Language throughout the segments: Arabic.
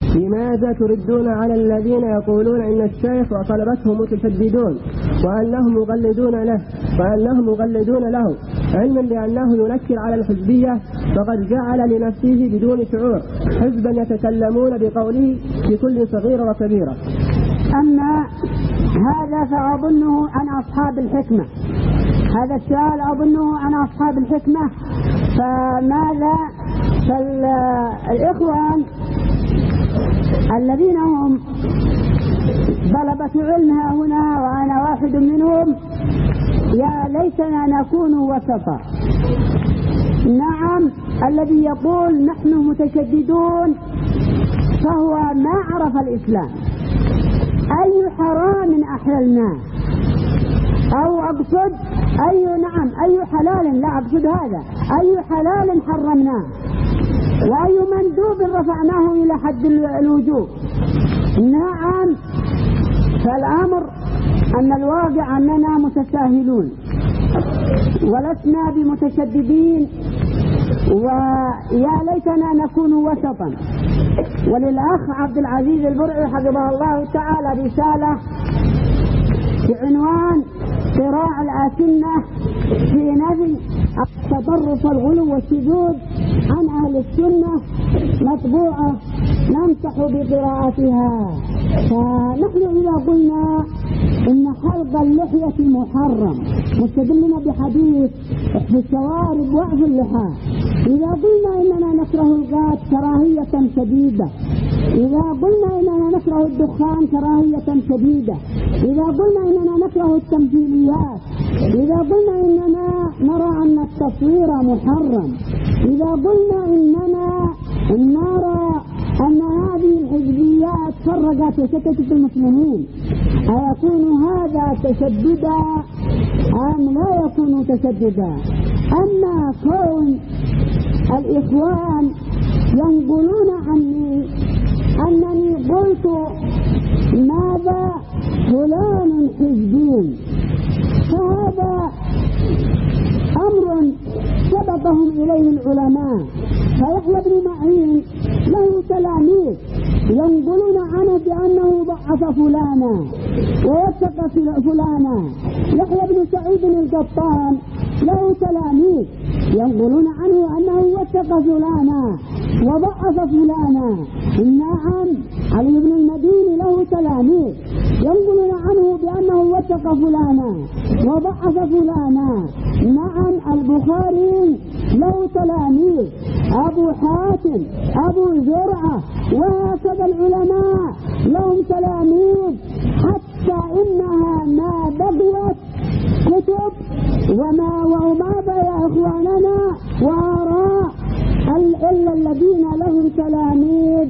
لماذا تردون على الذين يقولون إن الشيخ وطلبته متشددون وأنهم مغلدون له علما بأنه ينكر على الحزبية، فقد جعل لنفسه بدون شعور حزبا يتكلمون بقوله في كل صغيرة وكبيرة. أما هذا فأظنه عن أصحاب الحكمة، هذا السؤال أظنه عن أصحاب الحكمة. فماذا فالإخوان الذين هم طلبة علمها هنا وأنا واحد منهم، يا ليتنا نكون وسطا. نعم، الذي يقول نحن متشددون فهو ما عرف الإسلام. أي حرام أحللناه، أو أقصد أي حلال، لا أقصد هذا، أي حلال حرمناه، وأي مندوب رفعناه إلى حد الوجوب. نعم، فالأمر أن الواقع أننا متساهلون ولسنا بمتشددين، ويا ليتنا نكون وسطا. وللأخ عبد العزيز البرعي حفظه الله تعالى رسالة بعنوان صراع الآسنة في نفي التطرف والغلو والشذوذ عن أهل السنة، مطبوعة ننصح بقراءتها. فنحن إذا قلنا إن حلق اللحية محرم مستدلنا بحديث في الشوارب وعف اللحى، إذا قلنا إننا نكره الغات كراهية شديدة، إذا قلنا إننا نكره الدخان كراهية شديدة، إذا قلنا إننا نكره التمثيليات، إذا قلنا إننا نرى أن التصوير محرم، إذا قلنا إننا نرى أن هذه الحزبيات فرقت وشتتت المسلمين، أيكون هذا تشددا أم لا يكون تشددا؟ أما كون الإخوان ينقلون عني أنني قلت ماذا فلان حزبي، فهذا أمر سبقهم إليه العلماء. فيحيى بن معين له تلاميذ ينقلون عنه بأنه ضعف فلانا ووثق فلانا. يحيى بن سعيد القطان له تلاميذ ينقلون عنه أنه وثق فلانا وضعف فلانا. نعم، علي بن المديني له تلاميذ ينقلون عنه بأنه وثق فلانا وضعف فلانا. نعم، البخاري له تلاميذ، أبو حاتم، أبو زرعة، وهكذا العلماء لهم تلاميذ، حتى إنها ما بقيت كتب وما بقي إخواننا وآراء إلا الذين لهم تلاميذ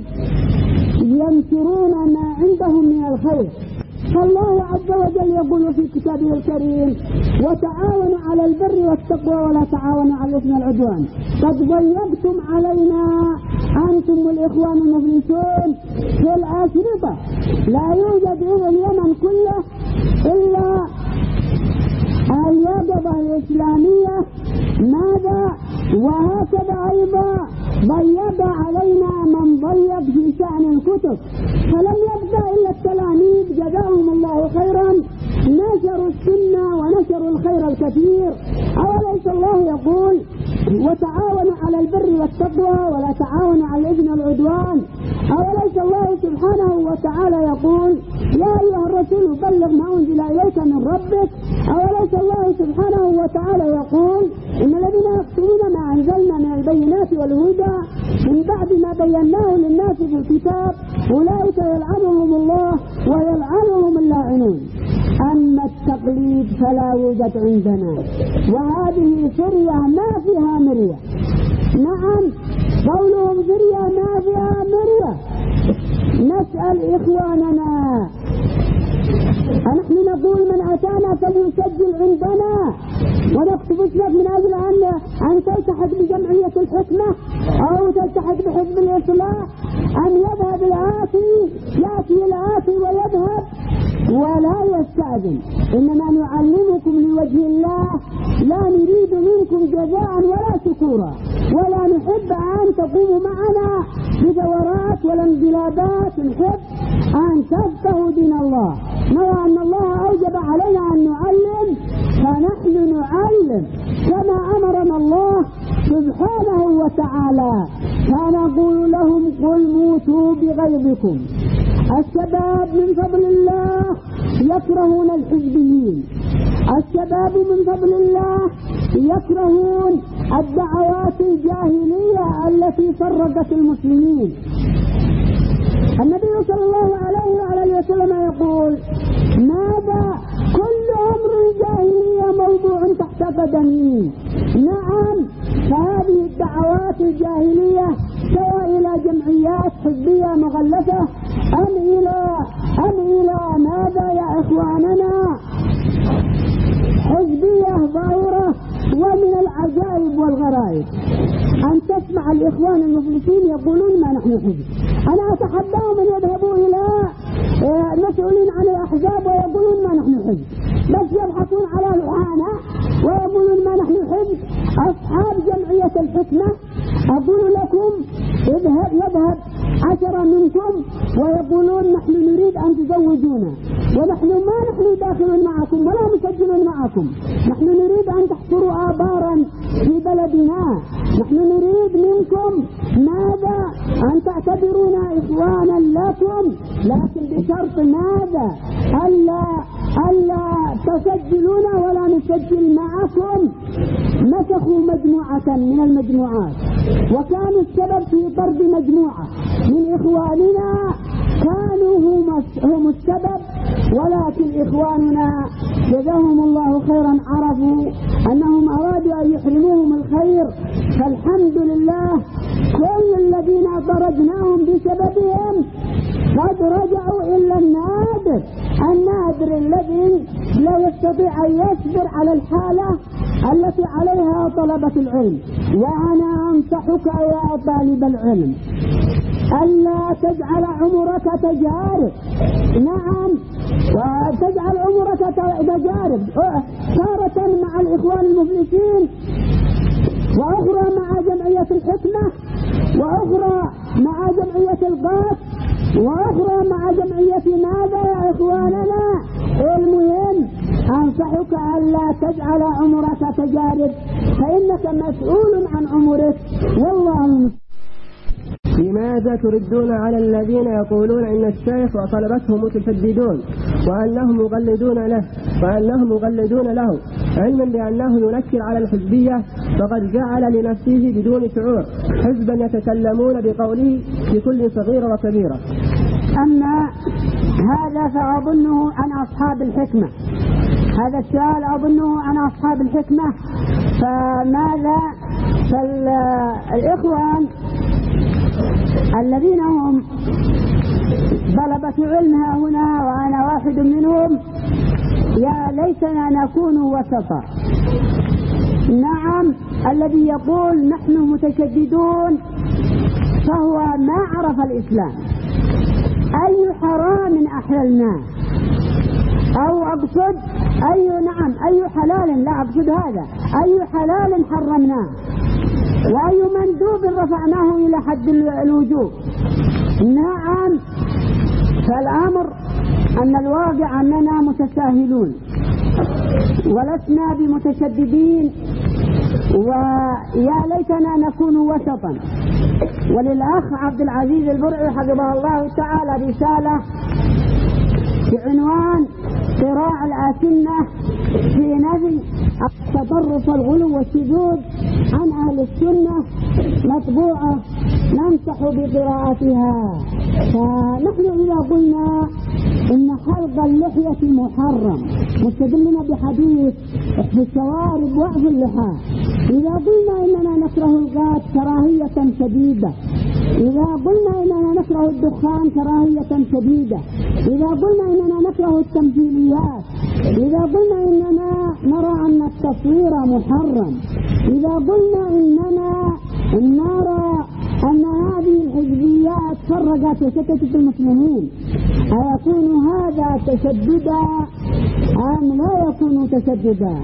ينشرون ما عندهم من الخير. فالله عز وجل يقول في كتابه الكريم: وتعاونوا على البر والتقوى ولا تعاونوا على الإثم والعدوان. قد ضيقتم علينا أنتم والإخوان المفلسون في الأشرطة، لا يوجد إلى اليمن كله إلا اليقظة الإسلامية. ماذا؟ وهكذا أيضا ضيق علينا من ضيق في شأن الكتب، فلم يبقى إلا التلاميذ جزاهم الله خيرا، نشروا السنة ونشروا الخير الكثير. أوليس الله يقول: وتعاونوا على البر والتقوى ولا تعاونوا على الإثم والعدوان؟ أوليس الله سبحانه وتعالى يقول: يا أيها الرسول بلغ ما أنزل إليك من ربك؟ أوليس الله سبحانه وتعالى يقول: إن الذين يكتمون ما أنزلنا من البينات والهدى من بعد ما بيناه للناس في الكتاب أولئك يلعنهم الله ويلعنهم اللاعنون. أما التقليد فلا يوجد عندنا، وهذه سرية ما فيها مرية. نعم، قولهم سرية ما فيها مرية. نسأل إخواننا، نحن نقول: من أتانا فليسجل عندنا ونكتب اسمك من أجل أن تلتحق بجمعية الحكمة أو تلتحق بحزب الإصلاح، أن يذهب الآتي، يأتي الآتي ويذهب ولا يستأذن. إنما نعلمكم لوجه الله لا نريد منكم جزاء ولا شكورا، ولا نحب أن تقوموا معنا بثورات ولا انقلابات، نحب أن تفقهوا دين الله. نرى أن الله أوجب علينا أن نعلم فنحن نعلم كما أمرنا الله سبحانه وتعالى. فنقول لهم قل موتوا بغيظكم. الشباب من فضل الله يكرهون الحزبيين، الشباب من فضل الله يكرهون الدعوات الجاهلية التي فرقت المسلمين. النبي صلى الله عليه وعلى وسلم يقول ماذا كل أمر الجاهلية موضوع تحت قدمي. نعم، فهذه الدعوات الجاهلية سواء إلى جمعيات حزبية مغلفة أم إلى ماذا يا إخواننا حزبية ظاهرة. ومن العجائب والغرائب أن تسمع الإخوان المفلسين يقولون ما نحن حزب. أنا أتحداهم أن يذهبوا إلى مسؤولين عن الأحزاب ويقولون ما نحن حزب، بس يبحثون على الإعانة ويقولون ما نحن حزب. أصحاب جمعية الحكمة أقول لكم يذهب 10 منكم ويقولون نحن نريد أن تزوجونا، ونحن ما نحن داخلون معكم ولا مسجلون معكم، نحن نريد أن تحفروا آبارا في بلدنا، نحن نريد منكم ماذا أن تعتبرونا إخوانا لكم، لكن بشرط ماذا ألا تسجلونا ولا نسجل معكم. مسخوا مجموعة من المجموعات وكانوا السبب في طرد مجموعة من إخواننا، كانوا هم السبب، ولكن إخواننا جزاهم الله خيرا عرفوا أنهم أرادوا أن يحرموهم الخير، فالحمد لله كل الذين طردناهم بسببهم قد رجعوا إلا النادر الذي لا يستطيع أن يصبر على الحالة التي عليها طلبة العلم. وأنا أنصحك يا طالب العلم ألا تجعل عمرك تجارب. نعم، وتجعل عمرك تجارب، تارة مع الإخوان المفلسين، وأخرى مع جمعية الحكمة، وأخرى مع جمعية القاس، وأخرى مع جمعية ماذا يا إخواننا. المهم أنصحك ألا تجعل عمرك تجارب، فإنك مسؤول عن عمرك والله. لماذا تردون على الذين يقولون إن الشيخ وطلبته متشددون وأنهم مغلدون له علما بأنه ينكر على الحزبية، فقد جعل لنفسه بدون شعور حزبا يتكلمون بقوله في كل صغيرة وكبيرة. أما هذا فأظنه عن أصحاب الحكمة، هذا السؤال أظنه عن أصحاب الحكمة. فماذا فالإخوان الذين هم طلبة علمها هنا وأنا واحد منهم، يا ليتنا نكون وسطا. نعم، الذي يقول نحن متشددون فهو ما عرف الإسلام. أي حرام أحللناه، أو أقصد أي حلال، لا أقصد هذا، أي حلال حرمناه، وأي مندوب رفعناه إلى حد الوجوب. نعم، فالأمر أن الواقع أننا متساهلون ولسنا بمتشددين، ويا ليتنا نكون وسطا. وللأخ عبد العزيز البرعي حفظه الله تعالى رسالة بعنوان صراع الآسنة في نفي التطرف والغلو والشذوذ عن أهل السنة، مطبوعة ننصح بقراءتها. فنحن إذا قلنا إن حلق اللحية محرم مستدلنا بحديث في الشوارب وعظ اللحى، إذا قلنا إننا نكره الغاز كراهية شديدة، إذا قلنا إننا نكره الدخان كراهية شديدة، إذا قلنا إننا نكره التمثيليات، إذا قلنا إننا نرى أن التصوير محرم، إذا قلنا إننا نرى أن هذه الحزبيات فرقت وشتتت المسلمين، أيكون هذا تشددا أم لا يكون تشددا؟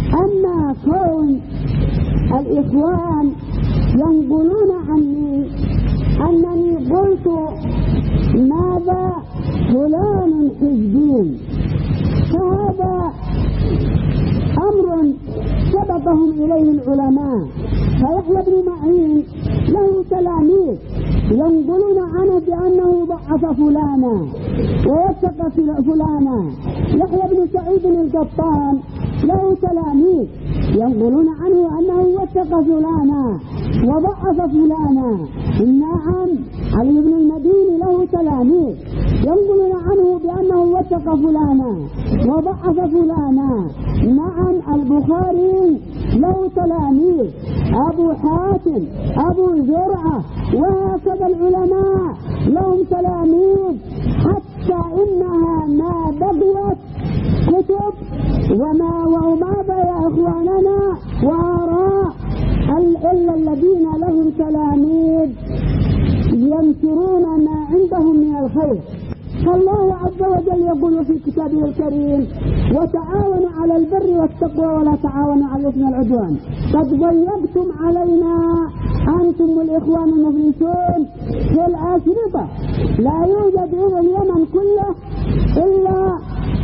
أما كون الإخوان ينقلون عني أنني قلت ماذا فلان حزبي، فهذا أمر سبقهم إليه العلماء. فيحيى بن معين له تلاميذ ينقلون عنه بأنه ضعف فلانا ووثق فلانا. يحيى بن سعيد القطان له تلاميذ ينقلون عنه أنه وثق فلانا وضعف فلانا. نعم، علي بن المديني له تلاميذ ينقلون عنه بأنه وثق فلانا وضعف فلانا. نعم، البخاري له تلاميذ، أبو حاتم، أبو زرعة، وهكذا العلماء لهم تلاميذ، حتى إنها ما بقيت كتب وماذا يا إخواننا وآراء إلا الذين لهم تلاميذ ينشرون ما عندهم من الخير. فالله عز وجل يقول في كتابه الكريم: وتعاونوا على البر والتقوى ولا تعاونوا على الإثم والعدوان. قد ضيقتم علينا أنتم والإخوان المفلسون في الأشرطة، لا يوجد إلى اليمن كله إلا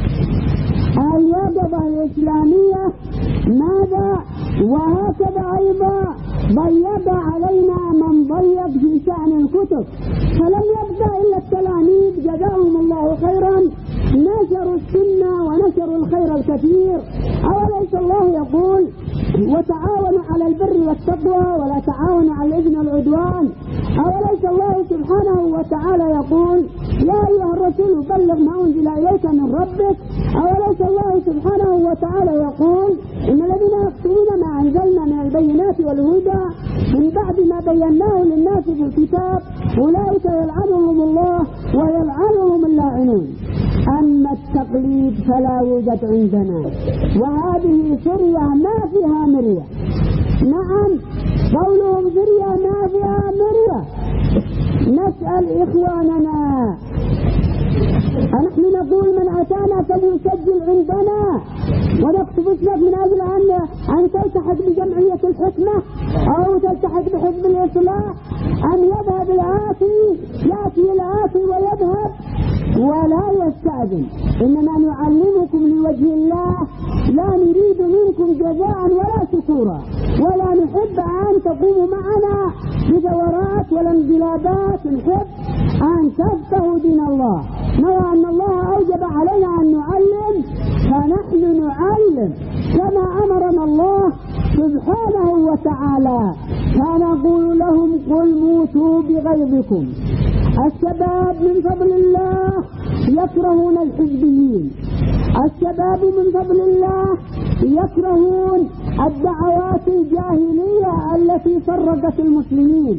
اليقظة الإسلامية. ماذا؟ وهكذا أيضا ضيق علينا من ضيق في شأن الكتب، فلم يبقى إلا التلاميذ جزاهم الله خيرا، نشروا السنة ونشروا الخير الكثير. أوليس الله يقول: وتعاونوا على البر والتقوى ولا تعاونوا على الإثم والعدوان؟ أوليس الله سبحانه وتعالى يقول: يا أيها الرسول بلغ ما أنزل إليك من ربك؟ أوليس الله سبحانه وتعالى يقول: إن الذين يكتمون ما أنزلنا من البينات والهدى من بعد ما بيناه للناس في الكتاب أولئك يلعنهم الله ويلعنهم اللاعنون. أما التقليد فلا يوجد عندنا، وهذه سرية ما فيها مرية. نعم، قولهم سرية ما فيها مرية. نسأل إخواننا، نحن نقول: من أتانا فليسجل عندنا ونكتب اسمك من أجل أن تلتحق بجمعية الحكمة أو تلتحق بحزب الإصلاح. أن يذهب الآتي، يأتي الآتي ويذهب ولا يستأذن. إنما نعلمكم لوجه الله، لا نريد منكم جزاء ولا شكورا، ولا نحب أن تقوموا معنا بثورات ولا انقلابات. نحب أن تفقهوا دين الله. نرى أن الله أوجب علينا أن نعلم، فنحن نعلم كما أمرنا الله سبحانه وتعالى. فنقول لهم: قل موتوا بغيظكم. الشباب من فضل الله يكرهون الحزبيين، الشباب من فضل الله يكرهون الدعوات الجاهلية التي فرقت المسلمين.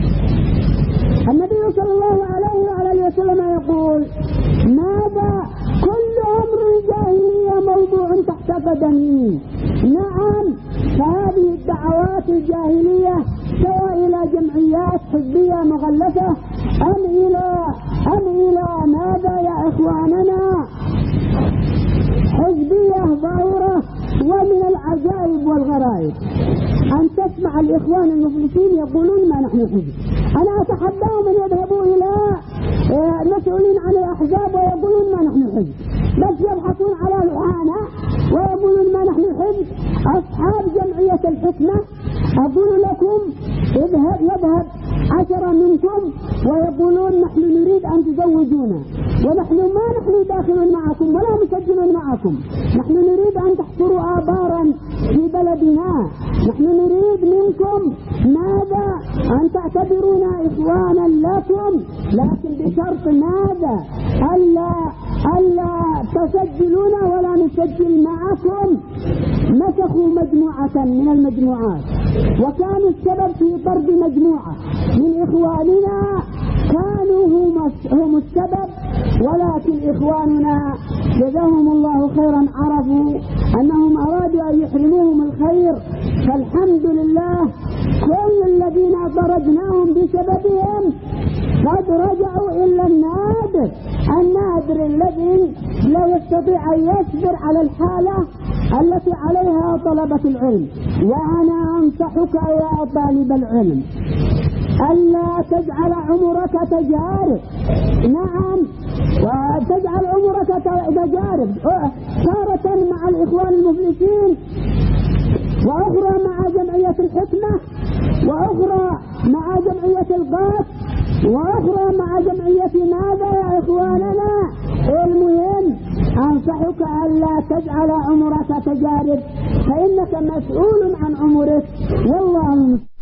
النبي صلى الله عليه وعلى وسلم يقول: ماذا؟ كل أمر الجاهلية موضوع تحت قدمي. نعم، فهذه الدعوات الجاهلية سواء إلى جمعيات حزبية مغلفة أم إلى ماذا يا إخواننا؟ حزبية ظاهرة. ومن العجائب والغرائب أن تسمع الإخوان المفلسين يقولون: ما نحن حزب. أنا أتحداهم أن يذهبوا إلى مسؤولين عن الأحزاب ويقولون: ما نحن حزب، بس يبحثون على الحانة ويقولون: ما نحن حزب. أصحاب جمعية الحكمة أقول لكم: يذهب 10 منكم ويقولون: نحن نريد أن تزوجونا، ونحن ما نحن داخلون معكم ولا مسجلون معكم، نحن نريد أن تحفروا آبارا في بلدنا، نحن نريد منكم ماذا؟ أن تعتبرونا إخوانا لكم، لكن بشرط ماذا؟ ألا تسجلونا ولا نسجل معكم. مسخوا مجموعة من المجموعات، وكان السبب في طرد مجموعة من إخواننا، كانوا هم السبب. ولكن إخواننا جزاهم الله خيرا عرفوا أنهم أرادوا أن يحرموهم الخير، فالحمد لله كل الذين طردناهم بسببهم قد رجعوا إلا النادر الصبر الذي لا يستطيع أن يصبر على الحالة التي عليها طلبة العلم. وأنا أنصحك يا طالب العلم ألا تجعل عمرك تجارب. نعم، وتجعل عمرك تجارب، تارة مع الإخوان المفلسين، وأخرى مع جمعية الحكمة، وأخرى مع جمعية الغاث، وأخرى مع جمعية ماذا يا إخواننا. المهم أنصحك ألا تجعل عمرك تجارب، فإنك مسؤول عن عمرك. والله